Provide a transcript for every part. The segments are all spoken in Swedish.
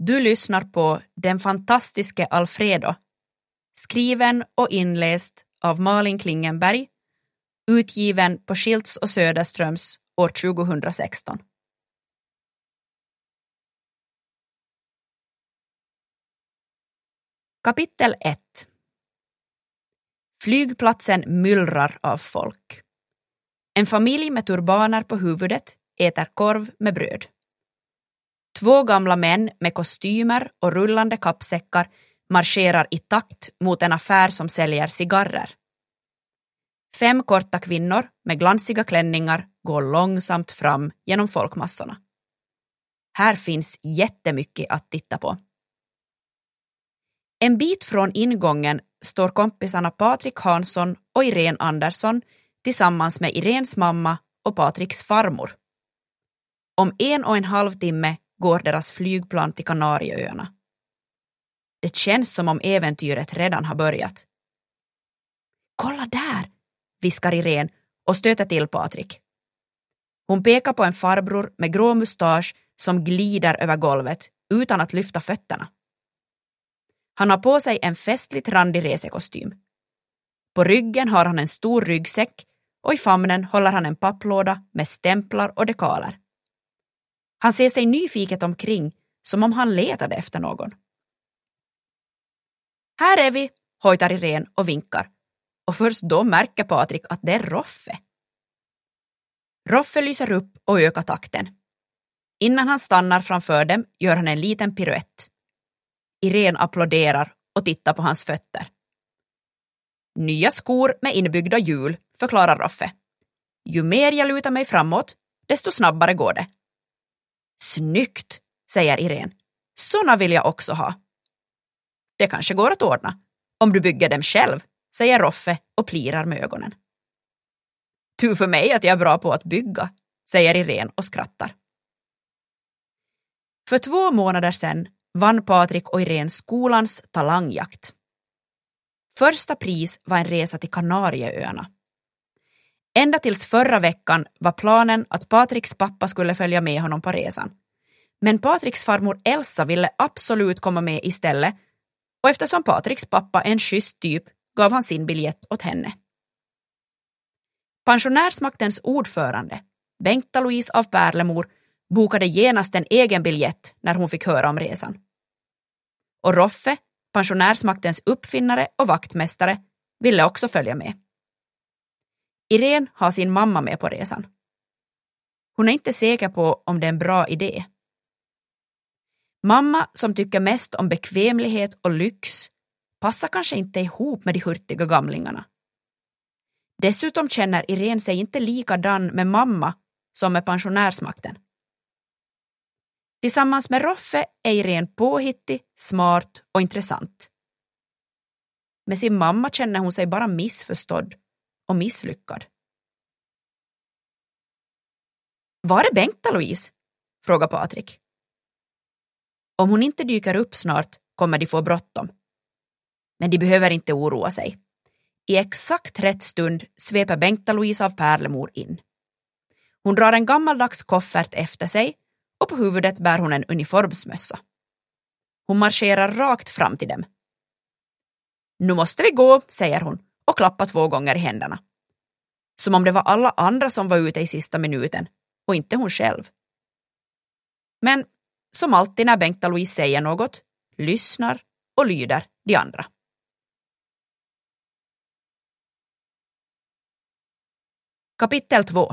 Du lyssnar på Den fantastiske Alfredo, skriven och inläst av Malin Klingenberg, utgiven på Schilds och Söderströms år 2016. Kapitel 1. Flygplatsen myllrar av folk. En familj med turbaner på huvudet äter korv med bröd. 2 gamla män med kostymer och rullande kappsäckar marscherar i takt mot en affär som säljer cigarrer. 5 korta kvinnor med glansiga klänningar går långsamt fram genom folkmassorna. Här finns jättemycket att titta på. En bit från ingången står kompisarna Patrik Hansson och Irene Andersson tillsammans med Irenes mamma och Patriks farmor. Om 1,5 timme går deras flygplan till Kanarieöarna. Det känns som om äventyret redan har börjat. Kolla där, viskar Irene och stöter till Patrik. Hon pekar på en farbror med grå mustasch som glider över golvet utan att lyfta fötterna. Han har på sig en festligt randig resekostym. På ryggen har han en stor ryggsäck och i famnen håller han en papplåda med stämplar och dekaler. Han ser sig nyfiket omkring som om han letade efter någon. Här är vi, hojtar Irene och vinkar. Och först då märker Patrik att det är Roffe. Roffe lyser upp och ökar takten. Innan han stannar framför dem gör han en liten piruett. Irene applåderar och tittar på hans fötter. Nya skor med inbyggda hjul, förklarar Roffe. Ju mer jag lutar mig framåt, desto snabbare går det. Snyggt, säger Irene. Såna vill jag också ha. Det kanske går att ordna. Om du bygger dem själv, säger Roffe och plirar med ögonen. Tur för mig att jag är bra på att bygga, säger Irene och skrattar. För 2 månader sedan vann Patrik och Irene skolans talangjakt. Första pris var en resa till Kanarieöarna. Ända tills förra veckan var planen att Patriks pappa skulle följa med honom på resan. Men Patriks farmor Elsa ville absolut komma med istället, och eftersom Patriks pappa är en schysst typ gav han sin biljett åt henne. Pensionärsmaktens ordförande, Bengta-Louise av Pärlemor, bokade genast en egen biljett när hon fick höra om resan. Och Roffe, pensionärsmaktens uppfinnare och vaktmästare, ville också följa med. Irene har sin mamma med på resan. Hon är inte säker på om det är en bra idé. Mamma, som tycker mest om bekvämlighet och lyx, passar kanske inte ihop med de hurtiga gamlingarna. Dessutom känner Irene sig inte likadan med mamma som med pensionärsmakten. Tillsammans med Roffe är Irene påhittig, smart och intressant. Med sin mamma känner hon sig bara missförstådd och misslyckad. Var är Bengta-Louise? Frågar Patrik. Om hon inte dyker upp snart kommer de få bråttom. Men de behöver inte oroa sig. I exakt rätt stund sveper Bengta-Louise av Pärlemor in. Hon drar en gammaldags koffert efter sig och på huvudet bär hon en uniformsmössa. Hon marscherar rakt fram till dem. Nu måste vi gå, säger hon och klappar 2 gånger i händerna. Som om det var alla andra som var ute i sista minuten och inte hon själv. Men som alltid när Bengta-Louise säger något, lyssnar och lyder de andra. Kapitel 2.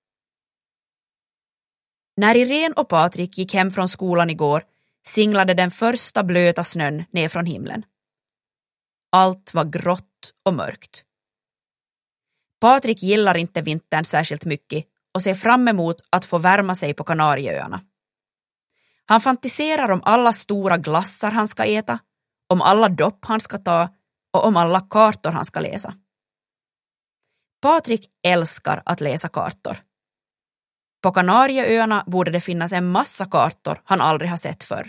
När Irene och Patrik gick hem från skolan igår singlade den första blöta snön ner från himlen. Allt var grått och mörkt. Patrik gillar inte vintern särskilt mycket och ser fram emot att få värma sig på Kanarieöarna. Han fantiserar om alla stora glassar han ska äta, om alla dopp han ska ta och om alla kartor han ska läsa. Patrik älskar att läsa kartor. På Kanarieöarna borde det finnas en massa kartor han aldrig har sett förr.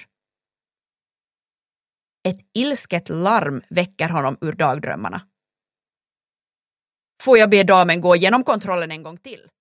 Ett ilsket larm väcker honom ur dagdrömmarna. Får jag be damen gå igenom kontrollen en gång till?